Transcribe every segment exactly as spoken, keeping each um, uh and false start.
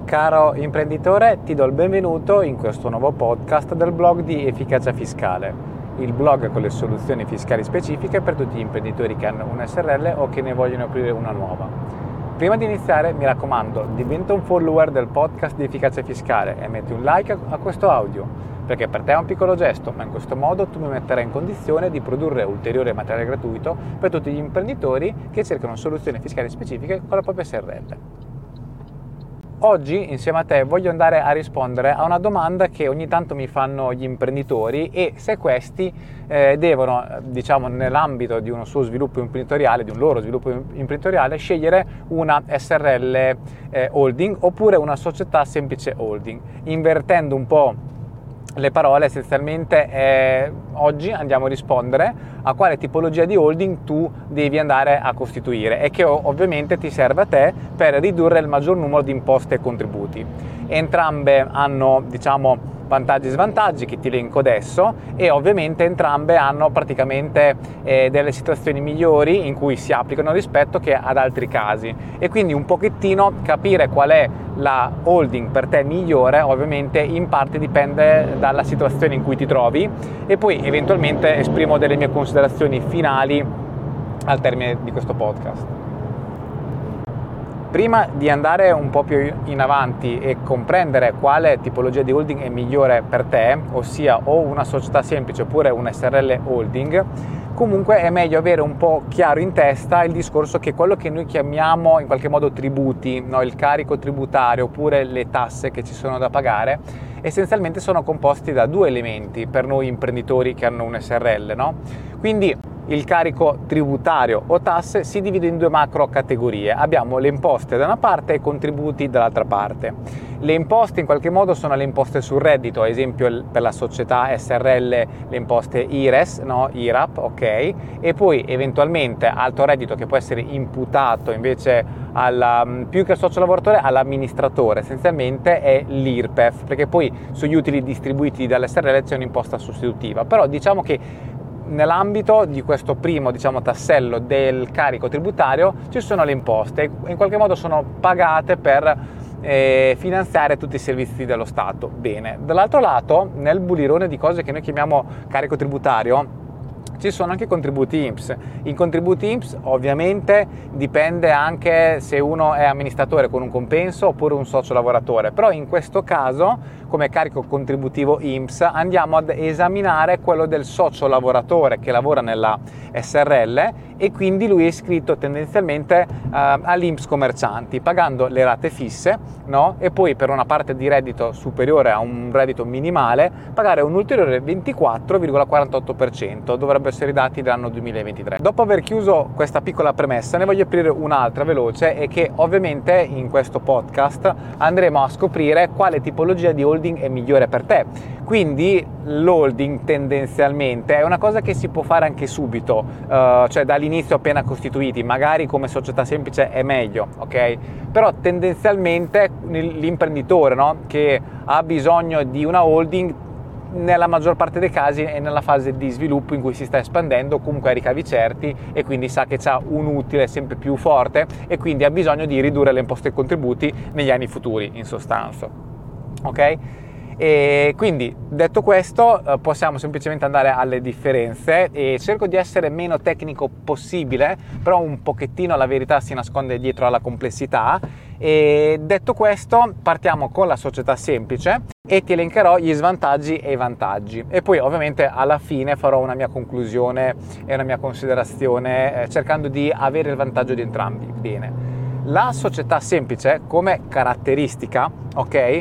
caro imprenditore, ti do il benvenuto in questo nuovo podcast del blog di Efficacia Fiscale, il blog con le soluzioni fiscali specifiche per tutti gli imprenditori che hanno una S R L o che ne vogliono aprire una nuova. Prima di iniziare, mi raccomando, diventa un follower del podcast di Efficacia Fiscale e metti un like a questo audio, perché per te è un piccolo gesto, ma in questo modo tu mi metterai in condizione di produrre ulteriore materiale gratuito per tutti gli imprenditori che cercano soluzioni fiscali specifiche con la propria S R L. Oggi insieme a te voglio andare a rispondere a una domanda che ogni tanto mi fanno gli imprenditori e se questi eh, devono, diciamo, nell'ambito di uno suo sviluppo imprenditoriale, di un loro sviluppo imprenditoriale, scegliere una S R L eh, holding oppure una società semplice holding, invertendo un po' le parole. Essenzialmente eh, oggi andiamo a rispondere a quale tipologia di holding tu devi andare a costituire e che ovviamente ti serve a te per ridurre il maggior numero di imposte e contributi. Entrambe hanno, diciamo, vantaggi e svantaggi che ti elenco adesso e ovviamente entrambe hanno praticamente eh, delle situazioni migliori in cui si applicano rispetto che ad altri casi, e quindi un pochettino capire qual è la holding per te migliore ovviamente in parte dipende dalla situazione in cui ti trovi e poi eventualmente esprimo delle mie considerazioni finali al termine di questo podcast. Prima di andare un po' più in avanti e comprendere quale tipologia di holding è migliore per te, ossia o una società semplice oppure una S R L holding, comunque è meglio avere un po' chiaro in testa il discorso che quello che noi chiamiamo in qualche modo tributi, no? Il carico tributario oppure le tasse che ci sono da pagare, essenzialmente sono composti da due elementi per noi imprenditori che hanno un S R L, no? Quindi il carico tributario o tasse si divide in due macro categorie. Abbiamo le imposte da una parte e i contributi dall'altra parte. Le imposte in qualche modo sono le imposte sul reddito, ad esempio per la società S R L le imposte I R E S, no? I R A P, ok? E poi eventualmente alto reddito che può essere imputato invece alla, più che al socio lavoratore all'amministratore, essenzialmente è l'I R P E F, perché poi sugli utili distribuiti dall'S R L c'è un'imposta sostitutiva. Però diciamo che nell'ambito di questo primo, diciamo, tassello del carico tributario ci sono le imposte e in qualche modo sono pagate per eh, finanziare tutti i servizi dello Stato. Bene, dall'altro lato nel bulirone di cose che noi chiamiamo carico tributario ci sono anche i contributi I N P S. I contributi I N P S ovviamente dipende anche se uno è amministratore con un compenso oppure un socio lavoratore, però in questo caso come carico contributivo I N P S andiamo ad esaminare quello del socio lavoratore che lavora nella S R L e quindi lui è iscritto tendenzialmente uh, all'I N P S commercianti pagando le rate fisse, no? E poi per una parte di reddito superiore a un reddito minimale pagare un ulteriore ventiquattro virgola quarantotto per cento, dovrebbe essere i dati dell'anno duemilaventitré. Dopo aver chiuso questa piccola premessa ne voglio aprire un'altra veloce e che ovviamente in questo podcast andremo a scoprire quale tipologia di holding è migliore per te. Quindi l'holding tendenzialmente è una cosa che si può fare anche subito, uh, cioè dall'inizio appena costituiti, magari come società semplice è meglio, ok? Però tendenzialmente l'imprenditore, no, che ha bisogno di una holding nella maggior parte dei casi è nella fase di sviluppo in cui si sta espandendo, comunque ha ricavi certi e quindi sa che ha un utile sempre più forte e quindi ha bisogno di ridurre le imposte e contributi negli anni futuri, in sostanza, ok? E quindi detto questo possiamo semplicemente andare alle differenze e cerco di essere meno tecnico possibile, però un pochettino la verità si nasconde dietro alla complessità. E detto questo partiamo con la società semplice e ti elencherò gli svantaggi e i vantaggi e poi ovviamente alla fine farò una mia conclusione e una mia considerazione eh, cercando di avere il vantaggio di entrambi. Bene, la società semplice come caratteristica, ok?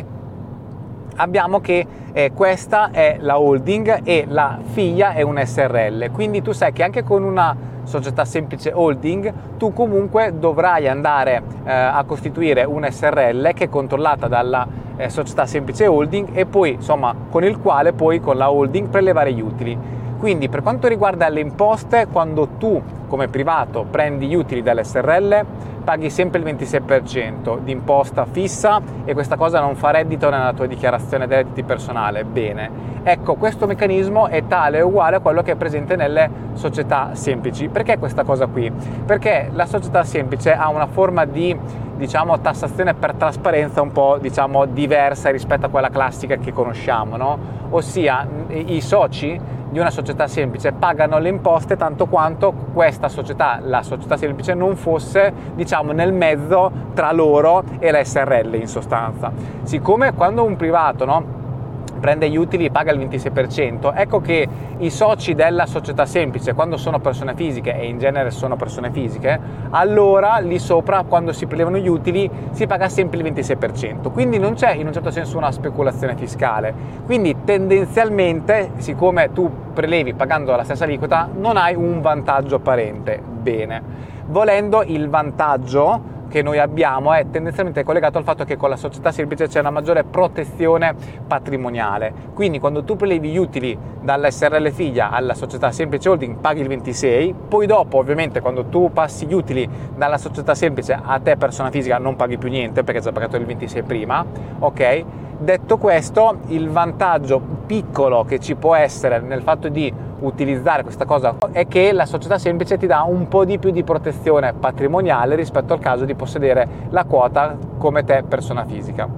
Abbiamo che eh, questa è la holding e la figlia è un S R L, quindi tu sai che anche con una società semplice holding tu comunque dovrai andare eh, a costituire un S R L che è controllata dalla eh, società semplice holding e poi insomma con il quale poi con la holding prelevare gli utili. Quindi per quanto riguarda le imposte, quando tu come privato prendi gli utili dall'S R L paghi sempre il ventisei per cento di imposta fissa e questa cosa non fa reddito nella tua dichiarazione dei redditi personale. Bene, ecco, questo meccanismo è tale e uguale a quello che è presente nelle società semplici. Perché questa cosa qui? Perché la società semplice ha una forma di, diciamo, tassazione per trasparenza un po', diciamo, diversa rispetto a quella classica che conosciamo, no? Ossia, i soci di una società semplice pagano le imposte tanto quanto questa società, la società semplice, non fosse, diciamo, nel mezzo tra loro e la S R L, in sostanza. Siccome quando un privato, no, prende gli utili e paga il ventisei per cento, ecco che i soci della società semplice, quando sono persone fisiche, e in genere sono persone fisiche, allora lì sopra, quando si prelevano gli utili, si paga sempre il ventisei per cento. Quindi non c'è in un certo senso una speculazione fiscale. Quindi tendenzialmente, siccome tu prelevi pagando la stessa aliquota, non hai un vantaggio apparente. Bene, volendo, il vantaggio che noi abbiamo è tendenzialmente collegato al fatto che con la società semplice c'è una maggiore protezione patrimoniale. Quindi quando tu prelevi gli utili dalla S R L figlia alla società semplice holding paghi il ventisei, poi dopo ovviamente quando tu passi gli utili dalla società semplice a te persona fisica non paghi più niente perché hai già pagato il ventisei prima, ok? Detto questo, il vantaggio piccolo che ci può essere nel fatto di utilizzare questa cosa è che la società semplice ti dà un po' di più di protezione patrimoniale rispetto al caso di possedere la quota come te persona fisica.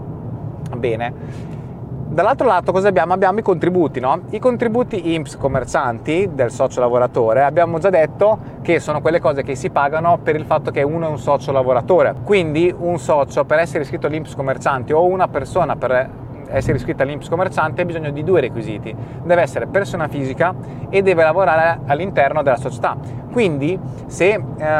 Bene. Dall'altro lato cosa abbiamo? Abbiamo i contributi, no? I contributi I N P S commercianti del socio lavoratore, abbiamo già detto che sono quelle cose che si pagano per il fatto che uno è un socio lavoratore. Quindi un socio, per essere iscritto all'I N P S commercianti, o una persona per essere iscritta all'I N P S commerciante, ha bisogno di due requisiti: deve essere persona fisica e deve lavorare all'interno della società. Quindi se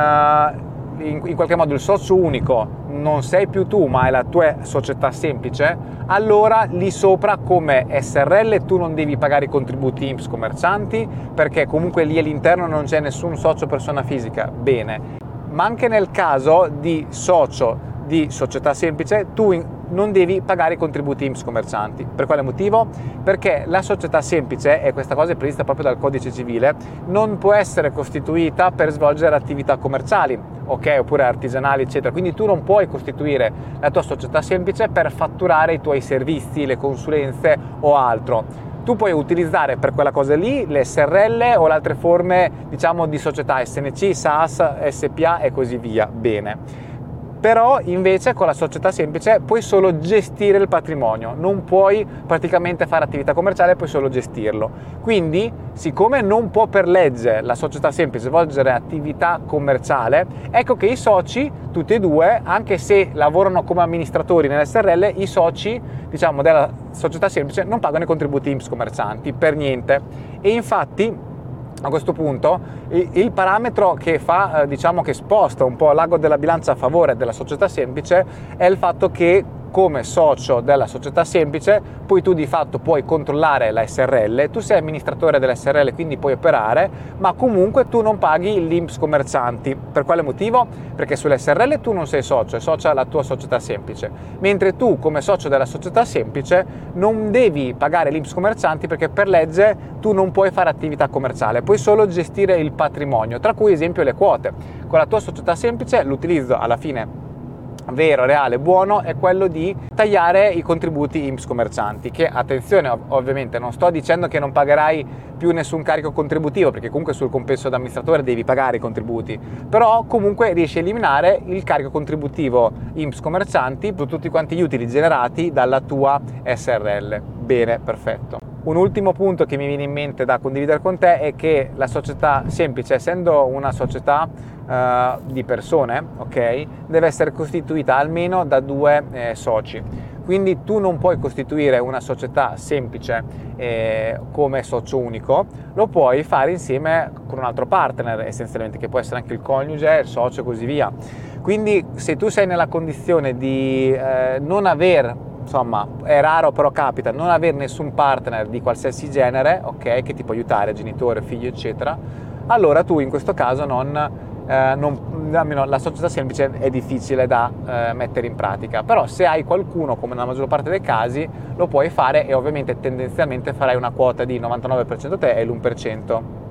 eh, in, in qualche modo il socio unico non sei più tu ma è la tua società semplice, allora lì sopra come S R L tu non devi pagare i contributi I N P S commercianti, perché comunque lì all'interno non c'è nessun socio persona fisica. Bene, ma anche nel caso di socio di società semplice tu in, non devi pagare i contributi I N P S commercianti. Per quale motivo? Perché la società semplice, e questa cosa è prevista proprio dal codice civile, non può essere costituita per svolgere attività commerciali, ok, oppure artigianali eccetera. Quindi tu non puoi costituire la tua società semplice per fatturare i tuoi servizi, le consulenze o altro. Tu puoi utilizzare per quella cosa lì le S R L o le altre forme, diciamo, di società, S N C, S A S, S P A e così via. Bene. Però invece con la società semplice puoi solo gestire il patrimonio, non puoi praticamente fare attività commerciale, puoi solo gestirlo. Quindi, siccome non può per legge la società semplice svolgere attività commerciale, ecco che i soci, tutti e due, anche se lavorano come amministratori nell'S R L, i soci, diciamo, della società semplice non pagano i contributi I N P S commercianti per niente. E infatti a questo punto il parametro che fa, diciamo, che sposta un po' l'ago della bilancia a favore della società semplice è il fatto che come socio della società semplice poi tu di fatto puoi controllare la S R L, tu sei amministratore della S R L quindi puoi operare, ma comunque tu non paghi l'I N P S commercianti. Per quale motivo? Perché sulle S R L tu non sei socio, è socia la tua società semplice, mentre tu come socio della società semplice non devi pagare l'I N P S commercianti perché per legge tu non puoi fare attività commerciale, puoi solo gestire il patrimonio, tra cui esempio le quote. Con la tua società semplice l'utilizzo alla fine vero, reale, buono è quello di tagliare i contributi I N P S commercianti, che, attenzione, ov- ovviamente non sto dicendo che non pagherai più nessun carico contributivo, perché comunque sul compenso d'amministratore devi pagare i contributi, però comunque riesci a eliminare il carico contributivo I N P S commercianti su tutti quanti gli utili generati dalla tua S R L. Bene, perfetto. Un ultimo punto che mi viene in mente da condividere con te è che la società semplice, essendo una società uh, di persone, ok, deve essere costituita almeno da due eh, soci. Quindi tu non puoi costituire una società semplice eh, come socio unico, lo puoi fare insieme con un altro partner essenzialmente, che può essere anche il coniuge, il socio e così via. Quindi se tu sei nella condizione di eh, non aver, insomma, è raro però capita, non avere nessun partner di qualsiasi genere, ok, che ti può aiutare, genitore, figlio eccetera, allora tu in questo caso non, eh, non almeno la società semplice è difficile da eh, mettere in pratica. Però se hai qualcuno, come nella maggior parte dei casi, lo puoi fare, e ovviamente tendenzialmente farai una quota di novantanove per cento te e l'uno per cento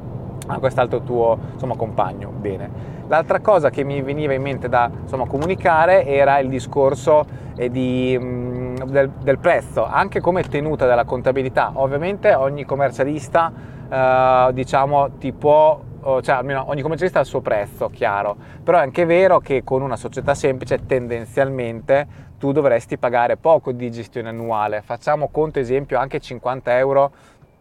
a quest'altro tuo, insomma, compagno. Bene. L'altra cosa che mi veniva in mente da, insomma, comunicare era il discorso eh, di, mh, del, del prezzo, anche come tenuta della contabilità. Ovviamente ogni commercialista eh, diciamo ti può, cioè almeno ogni commercialista ha il suo prezzo, chiaro, però è anche vero che con una società semplice tendenzialmente tu dovresti pagare poco di gestione annuale. Facciamo conto esempio anche cinquanta euro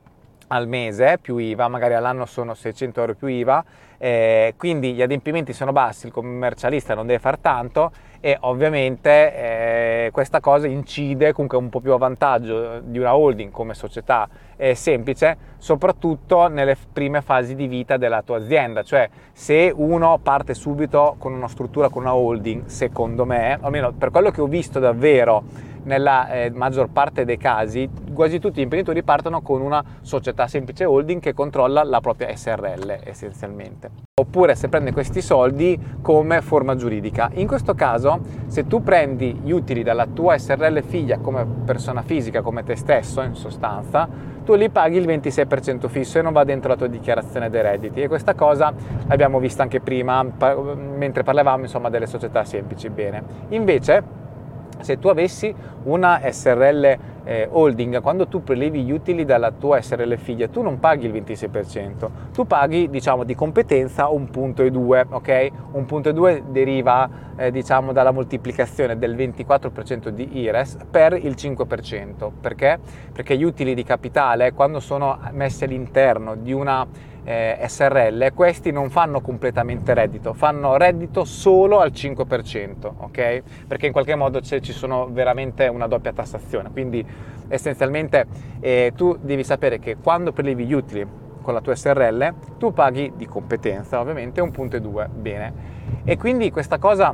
al mese più I V A, magari all'anno sono seicento euro più I V A, eh, quindi gli adempimenti sono bassi, il commercialista non deve far tanto e ovviamente eh, questa cosa incide comunque un po' più a vantaggio di una holding come società eh, semplice, soprattutto nelle prime fasi di vita della tua azienda. Cioè, se uno parte subito con una struttura, con una holding, secondo me, almeno per quello che ho visto davvero nella eh, maggior parte dei casi, quasi tutti gli imprenditori partono con una società semplice holding che controlla la propria S R L essenzialmente. Oppure se prende questi soldi come forma giuridica. In questo caso, se tu prendi gli utili dalla tua S R L figlia come persona fisica, come te stesso in sostanza, tu li paghi il ventisei per cento fisso e non va dentro la tua dichiarazione dei redditi, e questa cosa l'abbiamo vista anche prima mentre parlavamo, insomma, delle società semplici. Bene, invece se tu avessi una S R L eh, holding, quando tu prelevi gli utili dalla tua S R L figlia, tu non paghi il ventisei per cento, tu paghi, diciamo, di competenza un punto e due, ok? Un punto e due deriva eh, diciamo dalla moltiplicazione del ventiquattro per cento di I R E S per il cinque per cento. Perché? Perché gli utili di capitale, quando sono messi all'interno di una Eh, S R L, questi non fanno completamente reddito, fanno reddito solo al cinque per cento, ok? Perché in qualche modo ci sono veramente una doppia tassazione, quindi essenzialmente eh, tu devi sapere che quando prelevi gli utili con la tua S R L tu paghi di competenza ovviamente un punto e due, bene, e quindi questa cosa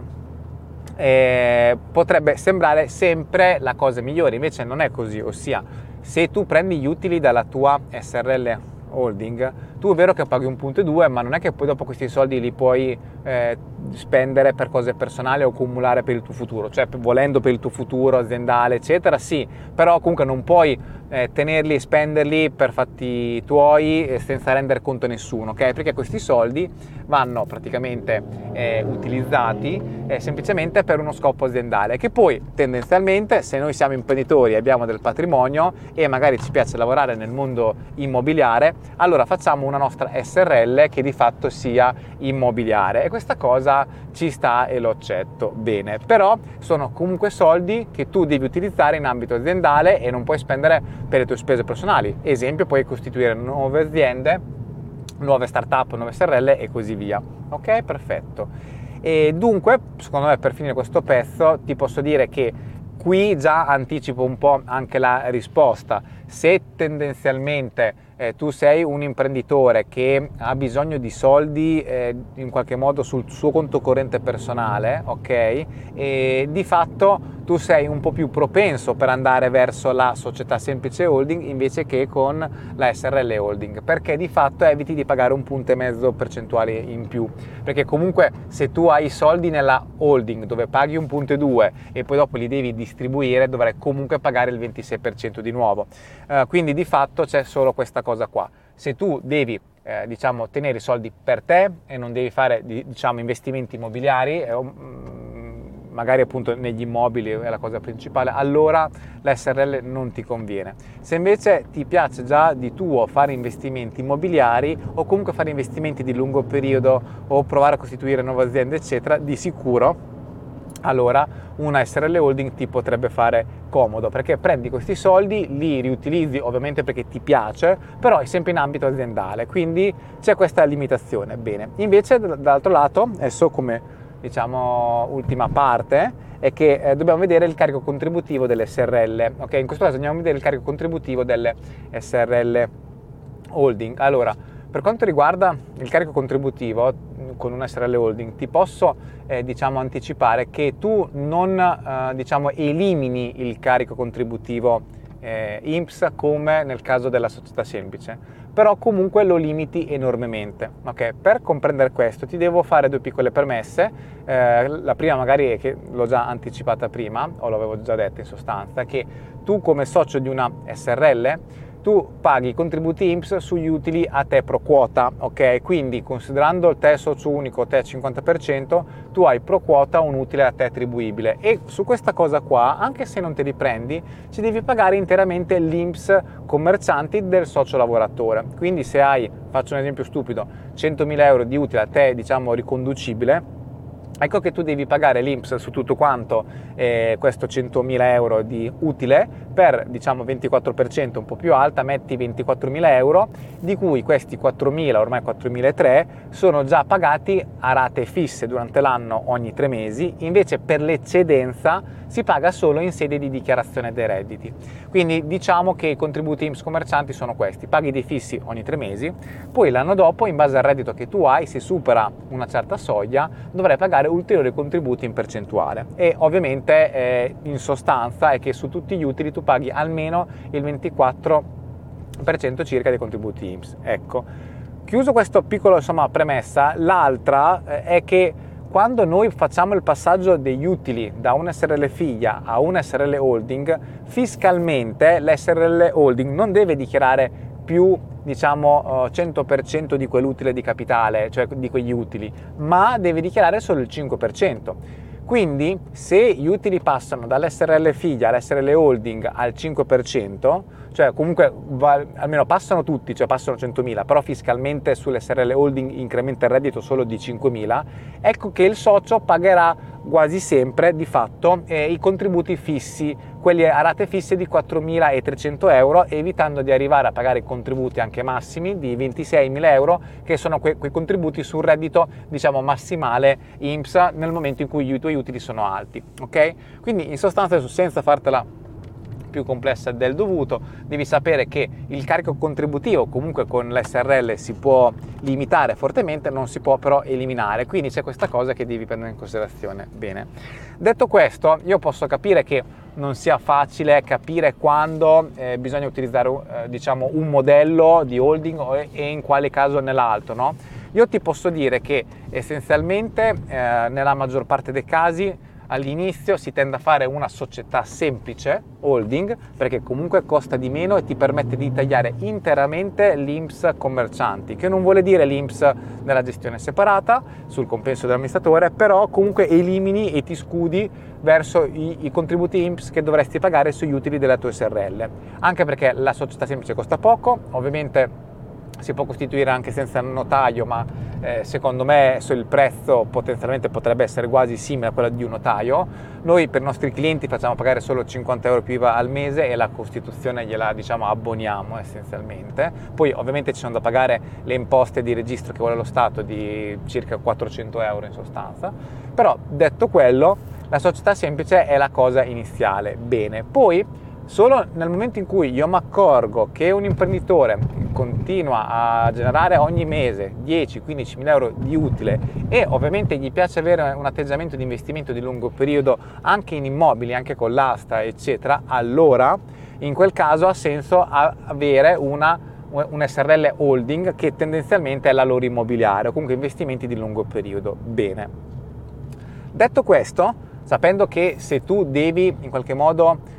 eh, potrebbe sembrare sempre la cosa migliore, invece non è così. Ossia, se tu prendi gli utili dalla tua S R L holding, tu è vero che paghi un punto e due, ma non è che poi dopo questi soldi li puoi eh, spendere per cose personali o accumulare per il tuo futuro, cioè volendo per il tuo futuro aziendale eccetera, sì, però comunque non puoi eh, tenerli e spenderli per fatti tuoi eh, senza rendere conto a nessuno, ok? Perché questi soldi vanno praticamente eh, utilizzati eh, semplicemente per uno scopo aziendale, che poi tendenzialmente, se noi siamo imprenditori e abbiamo del patrimonio e magari ci piace lavorare nel mondo immobiliare, allora facciamo una nostra S R L che di fatto sia immobiliare, e questa cosa ci sta e lo accetto, bene, però sono comunque soldi che tu devi utilizzare in ambito aziendale e non puoi spendere per le tue spese personali. Esempio, puoi costituire nuove aziende, nuove startup, nuove S R L e così via. Ok, perfetto. E dunque, secondo me, per finire questo pezzo, ti posso dire che qui già anticipo un po' anche la risposta. Se tendenzialmente eh, tu sei un imprenditore che ha bisogno di soldi eh, in qualche modo sul suo conto corrente personale, ok? E di fatto tu sei un po' più propenso per andare verso la società semplice holding invece che con la S R L holding, perché di fatto eviti di pagare un punto e mezzo percentuale in più, perché comunque se tu hai i soldi nella holding dove paghi un punto e due e poi dopo li devi distribuire, dovrai comunque pagare il ventisei per cento di nuovo. Uh, quindi di fatto c'è solo questa cosa qua. Se tu devi eh, diciamo tenere i soldi per te e non devi fare diciamo investimenti immobiliari, eh, magari appunto negli immobili è la cosa principale, allora la S R L non ti conviene. Se invece ti piace già di tuo fare investimenti immobiliari o comunque fare investimenti di lungo periodo o provare a costituire nuove aziende eccetera, di sicuro allora una S R L holding ti potrebbe fare comodo, perché prendi questi soldi, li riutilizzi ovviamente perché ti piace, però è sempre in ambito aziendale, quindi c'è questa limitazione. Bene, invece dall'altro lato, adesso come diciamo ultima parte, è che eh, dobbiamo vedere il carico contributivo delle S R L, ok? In questo caso andiamo a vedere il carico contributivo delle S R L holding. Allora, per quanto riguarda il carico contributivo con una S R L holding, ti posso eh, diciamo anticipare che tu non eh, diciamo elimini il carico contributivo eh, I N P S come nel caso della società semplice, però comunque lo limiti enormemente, ok? Per comprendere questo ti devo fare due piccole premesse. Eh, la prima magari è che l'ho già anticipata prima, o l'avevo già detto in sostanza, che tu come socio di una S R L tu paghi i contributi I N P S sugli utili a te pro quota, ok? Quindi considerando te socio unico, te cinquanta per cento, tu hai pro quota un utile a te attribuibile, e su questa cosa qua, anche se non te li prendi, ci devi pagare interamente l'I N P S commercianti del socio lavoratore. Quindi se hai, faccio un esempio stupido, centomila euro di utile a te, diciamo, riconducibile, ecco che tu devi pagare l'I N P S su tutto quanto eh, questo centomila euro di utile per, diciamo, ventiquattro per cento, un po' più alta, metti ventiquattromila euro, di cui questi quattromila, ormai quattromilatrecento, sono già pagati a rate fisse durante l'anno ogni tre mesi, invece per l'eccedenza si paga solo in sede di dichiarazione dei redditi. Quindi diciamo che i contributi I N P S commercianti sono questi: paghi dei fissi ogni tre mesi, poi l'anno dopo, in base al reddito che tu hai, se supera una certa soglia, dovrai pagare ulteriori contributi in percentuale, e ovviamente eh, in sostanza è che su tutti gli utili tu paghi almeno il ventiquattro per cento circa dei contributi I N P S. Ecco, chiuso questo piccolo, insomma, premessa, l'altra eh, è che quando noi facciamo il passaggio degli utili da un S R L figlia a un S R L holding, fiscalmente l'S R L holding non deve dichiarare più, diciamo, cento per cento di quell'utile di capitale, cioè di quegli utili, ma deve dichiarare solo il cinque per cento. Quindi se gli utili passano dall'S R L figlia all'S R L holding al cinque per cento, cioè comunque va, almeno passano tutti, cioè passano centomila, però fiscalmente sull'S R L holding incrementa il reddito solo di cinquemila, ecco che il socio pagherà quasi sempre di fatto eh, i contributi fissi, quelli a rate fisse di quattromilatrecento euro, evitando di arrivare a pagare i contributi anche massimi di ventiseimila euro, che sono que- quei contributi sul reddito, diciamo, massimale I N P S nel momento in cui i tuoi utili sono alti, ok? Quindi in sostanza, senza fartela più complessa del dovuto, devi sapere che il carico contributivo comunque con l'S R L si può limitare fortemente, non si può però eliminare, quindi c'è questa cosa che devi prendere in considerazione. Bene, detto questo, io posso capire che non sia facile capire quando eh, bisogna utilizzare eh, diciamo un modello di holding o, e in quale caso nell'altro, no? Io ti posso dire che essenzialmente eh, nella maggior parte dei casi all'inizio si tende a fare una società semplice holding, perché comunque costa di meno e ti permette di tagliare interamente l'I N P S commercianti, che non vuole dire l'I N P S nella gestione separata sul compenso dell'amministratore, però comunque elimini e ti scudi verso i, i contributi I N P S che dovresti pagare sugli utili della tua S R L, anche perché la società semplice costa poco, ovviamente si può costituire anche senza notaio, ma eh, secondo me il prezzo potenzialmente potrebbe essere quasi simile a quello di un notaio. Noi per i nostri clienti facciamo pagare solo cinquanta euro più I V A al mese e la costituzione gliela, diciamo, abboniamo essenzialmente. Poi ovviamente ci sono da pagare le imposte di registro che vuole lo Stato di circa quattrocento euro in sostanza, però detto quello, la società semplice è la cosa iniziale. Bene, poi solo nel momento in cui io mi accorgo che un imprenditore continua a generare ogni mese dieci quindici mila euro di utile e ovviamente gli piace avere un atteggiamento di investimento di lungo periodo anche in immobili, anche con l'asta eccetera, allora in quel caso ha senso avere una, un S R L holding che tendenzialmente è la loro immobiliare o comunque investimenti di lungo periodo. Bene, detto questo, sapendo che se tu devi in qualche modo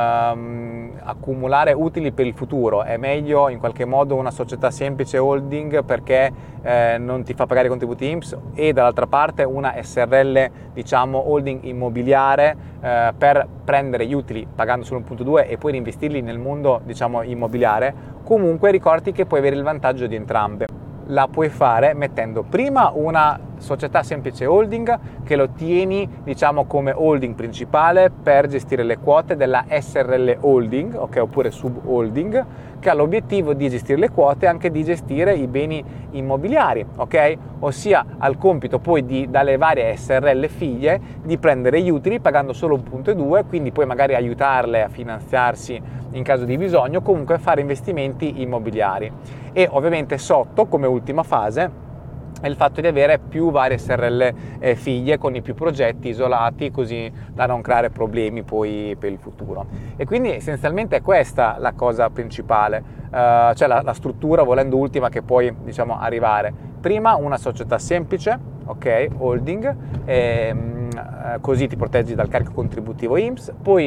Um, accumulare utili per il futuro, è meglio in qualche modo una società semplice holding perché eh, non ti fa pagare i contributi I N P S, e dall'altra parte una S R L, diciamo, holding immobiliare eh, per prendere gli utili pagando solo un punto due e poi reinvestirli nel mondo, diciamo, immobiliare. Comunque ricordi che puoi avere il vantaggio di entrambe. La puoi fare mettendo prima una società semplice holding che lo tieni, diciamo, come holding principale per gestire le quote della S R L holding, ok, oppure sub holding, che ha l'obiettivo di gestire le quote e anche di gestire i beni immobiliari, ok? Ossia ha il compito poi di, dalle varie S R L figlie, di prendere gli utili pagando solo un punto due, quindi poi magari aiutarle a finanziarsi in caso di bisogno, comunque fare investimenti immobiliari. E ovviamente sotto, come ultima fase, è il fatto di avere più varie S R L eh, figlie con i più progetti isolati, così da non creare problemi poi per il futuro. E quindi essenzialmente è questa la cosa principale, eh, cioè la, la struttura, volendo ultima, che puoi, diciamo, arrivare. Prima una società semplice, ok, holding, ehm, così ti proteggi dal carico contributivo I N P S, poi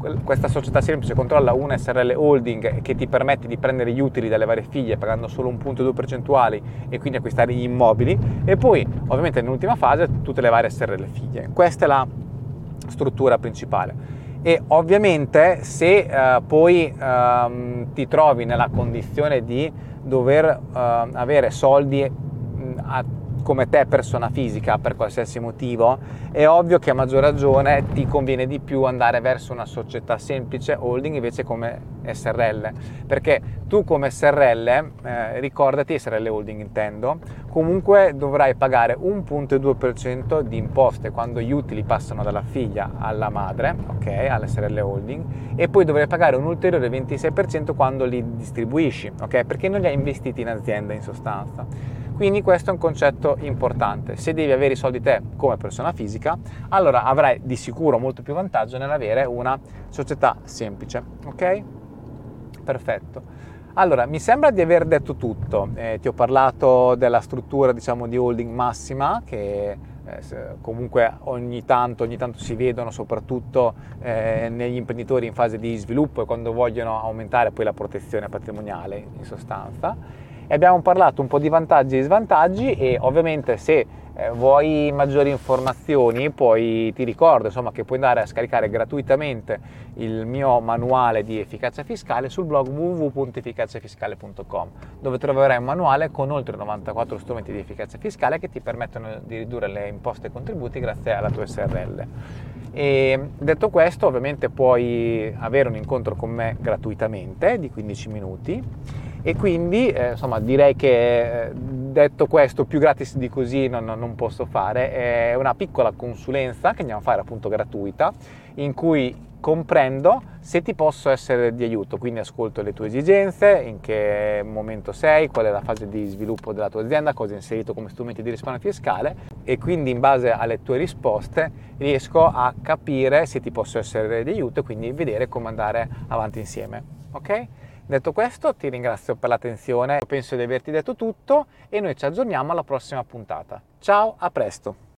questa società semplice controlla una S R L holding che ti permette di prendere gli utili dalle varie figlie pagando solo un punto due percentuali e quindi acquistare gli immobili, e poi ovviamente nell'ultima fase tutte le varie S R L figlie. Questa è la struttura principale. E ovviamente se eh, poi ehm, ti trovi nella condizione di dover eh, avere soldi mh, a, come te persona fisica per qualsiasi motivo, è ovvio che a maggior ragione ti conviene di più andare verso una società semplice holding invece come S R L, perché tu come S R L, eh, ricordati, S R L holding intendo, comunque dovrai pagare un virgola due per cento di imposte quando gli utili passano dalla figlia alla madre, ok, all'S R L holding, e poi dovrai pagare un ulteriore ventisei per cento quando li distribuisci, ok, perché non li hai investiti in azienda in sostanza. Quindi questo è un concetto importante. Se devi avere i soldi te come persona fisica, allora avrai di sicuro molto più vantaggio nell'avere una società semplice, ok? Perfetto. Allora, mi sembra di aver detto tutto. Eh, ti ho parlato della struttura, diciamo, di holding massima, che eh, comunque ogni tanto, ogni tanto si vedono, soprattutto eh, negli imprenditori in fase di sviluppo e quando vogliono aumentare poi la protezione patrimoniale, in sostanza. E abbiamo parlato un po' di vantaggi e svantaggi, e ovviamente se eh, vuoi maggiori informazioni poi ti ricordo insomma che puoi andare a scaricare gratuitamente il mio manuale di efficacia fiscale sul blog w w w punto efficaciafiscale punto com, dove troverai un manuale con oltre novantaquattro strumenti di efficacia fiscale che ti permettono di ridurre le imposte e contributi grazie alla tua S R L. E detto questo, ovviamente puoi avere un incontro con me gratuitamente di quindici minuti, e quindi eh, insomma direi che eh, detto questo più gratis di così non, non posso fare. È una piccola consulenza che andiamo a fare appunto gratuita, in cui comprendo se ti posso essere di aiuto, quindi ascolto le tue esigenze, in che momento sei, qual è la fase di sviluppo della tua azienda, cosa hai inserito come strumenti di risparmio fiscale, e quindi in base alle tue risposte riesco a capire se ti posso essere di aiuto e quindi vedere come andare avanti insieme, ok? Detto questo, ti ringrazio per l'attenzione, penso di averti detto tutto e noi ci aggiorniamo alla prossima puntata. Ciao, a presto!